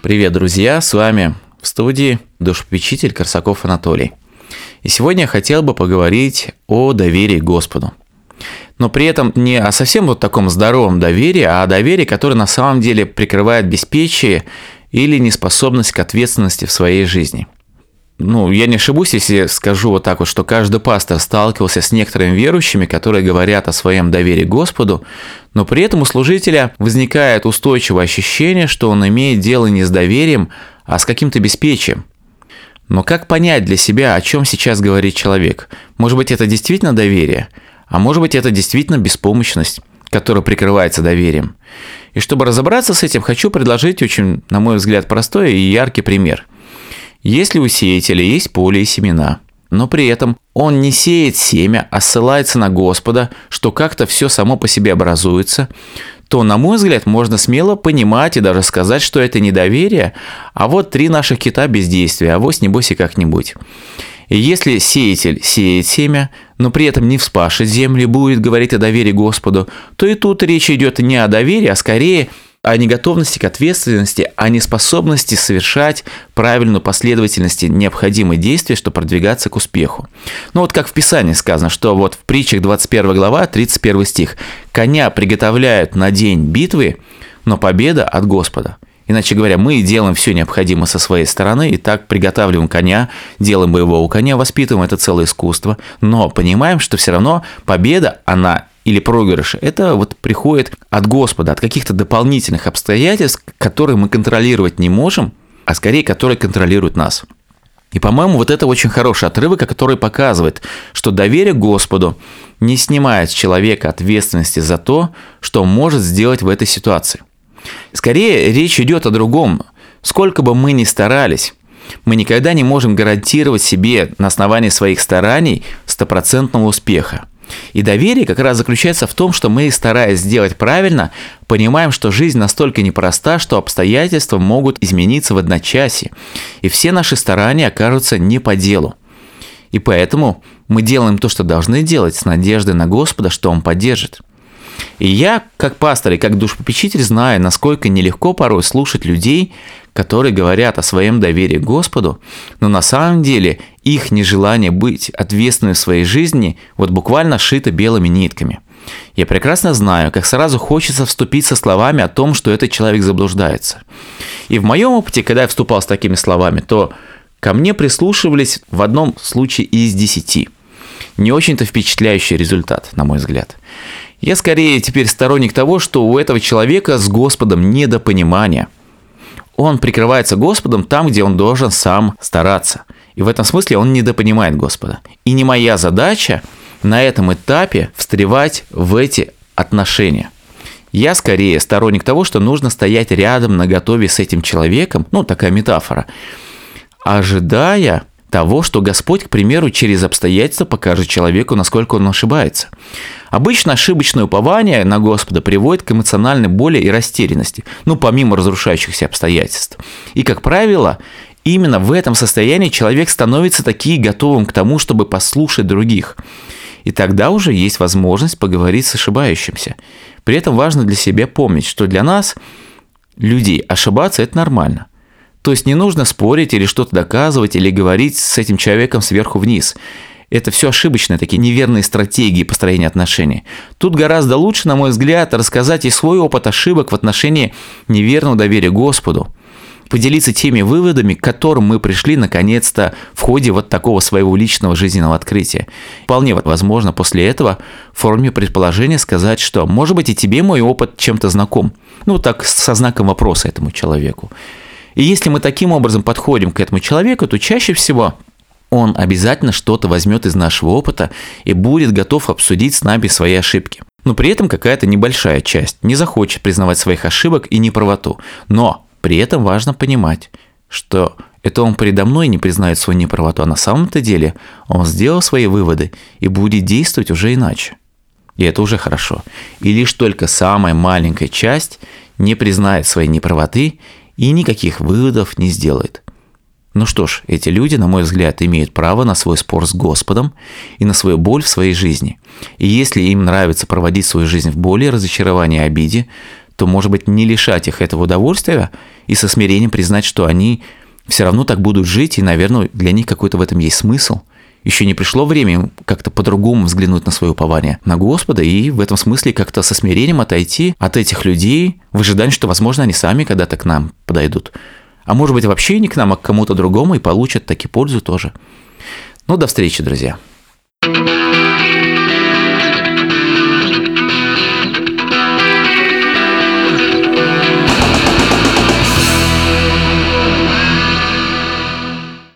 Привет, друзья! С вами в студии душепопечитель Корсаков Анатолий. И сегодня я хотел бы поговорить о доверии к Господу. Но при этом не о совсем вот таком здоровом доверии, а о доверии, которое на самом деле прикрывает беспечие или неспособность к ответственности в своей жизни. Я не ошибусь, если скажу вот так вот, что каждый пастор сталкивался с некоторыми верующими, которые говорят о своем доверии к Господу, но при этом у служителя возникает устойчивое ощущение, что он имеет дело не с доверием, а с каким-то беспечием. Но как понять для себя, о чем сейчас говорит человек? Может быть, это действительно доверие, а может быть, это действительно беспомощность, которая прикрывается доверием. И чтобы разобраться с этим, хочу предложить очень, на мой взгляд, простой и яркий пример. Если у сеятеля есть поле и семена, но при этом он не сеет семя, а ссылается на Господа, что как-то все само по себе образуется, то, на мой взгляд, можно смело понимать и даже сказать, что это не доверие, а вот 3 наших кита бездействия, авось небось и как-нибудь. И если сеятель сеет семя, но при этом не вспашет землю и будет говорить о доверии Господу, то и тут речь идет не о доверии, а скорее о неготовности к ответственности, о неспособности совершать правильную последовательность необходимых действий, чтобы продвигаться к успеху. Вот как в Писании сказано, что вот в притчах 21 глава, 31 стих: «Коня приготовляют на день битвы, но победа от Господа». Иначе говоря, мы делаем все необходимое со своей стороны, и так приготавливаем коня, делаем боевого коня, воспитываем, это целое искусство, но понимаем, что все равно победа, она или проигрыш, это вот приходит от Господа, от каких-то дополнительных обстоятельств, которые мы контролировать не можем, а скорее, которые контролируют нас. И, по-моему, вот это очень хороший отрывок, который показывает, что доверие к Господу не снимает с человека ответственности за то, что он может сделать в этой ситуации. Скорее, речь идет о другом. Сколько бы мы ни старались, мы никогда не можем гарантировать себе на основании своих стараний 100% успеха. И доверие как раз заключается в том, что мы, стараясь сделать правильно, понимаем, что жизнь настолько непроста, что обстоятельства могут измениться в одночасье, и все наши старания окажутся не по делу. И поэтому мы делаем то, что должны делать, с надеждой на Господа, что Он поддержит. И я, как пастор и как душепопечитель, знаю, насколько нелегко порой слушать людей, которые говорят о своем доверии к Господу, но на самом деле их нежелание быть ответственным в своей жизни вот буквально шито белыми нитками. Я прекрасно знаю, как сразу хочется вступить со словами о том, что этот человек заблуждается. И в моем опыте, когда я вступал с такими словами, то ко мне прислушивались в одном случае из 10. Не очень-то впечатляющий результат, на мой взгляд. Я скорее теперь сторонник того, что у этого человека с Господом недопонимание. Он прикрывается Господом там, где он должен сам стараться. И в этом смысле он недопонимает Господа. И не моя задача на этом этапе встревать в эти отношения. Я скорее сторонник того, что нужно стоять рядом наготове с этим человеком, такая метафора, ожидая того, что Господь, к примеру, через обстоятельства покажет человеку, насколько он ошибается. Обычно ошибочное упование на Господа приводит к эмоциональной боли и растерянности, помимо разрушающихся обстоятельств. И, как правило, именно в этом состоянии человек становится таки готовым к тому, чтобы послушать других. И тогда уже есть возможность поговорить с ошибающимся. При этом важно для себя помнить, что для нас, людей, ошибаться – это нормально. То есть не нужно спорить или что-то доказывать, или говорить с этим человеком сверху вниз. Это все ошибочные, такие неверные стратегии построения отношений. Тут гораздо лучше, на мой взгляд, рассказать и свой опыт ошибок в отношении неверного доверия Господу. Поделиться теми выводами, к которым мы пришли наконец-то в ходе вот такого своего личного жизненного открытия. Вполне возможно после этого в форме предположения сказать, что, может быть, и тебе мой опыт чем-то знаком. Так со знаком вопроса этому человеку. И если мы таким образом подходим к этому человеку, то чаще всего он обязательно что-то возьмет из нашего опыта и будет готов обсудить с нами свои ошибки. Но при этом какая-то небольшая часть не захочет признавать своих ошибок и неправоту. Но при этом важно понимать, что это он передо мной не признает свою неправоту, а на самом-то деле он сделал свои выводы и будет действовать уже иначе. И это уже хорошо. И лишь только самая маленькая часть не признает своей неправоты и никаких выводов не сделает. Что ж, эти люди, на мой взгляд, имеют право на свой спор с Господом и на свою боль в своей жизни. И если им нравится проводить свою жизнь в боли, разочаровании и обиде, то, может быть, не лишать их этого удовольствия и со смирением признать, что они все равно так будут жить, и, наверное, для них какой-то в этом есть смысл. Еще не пришло время им как-то по-другому взглянуть на свое упование на Господа и в этом смысле как-то со смирением отойти от этих людей в ожидании, что, возможно, они сами когда-то к нам подойдут. А может быть, вообще не к нам, а к кому-то другому и получат таки пользу тоже. Ну, до встречи, друзья.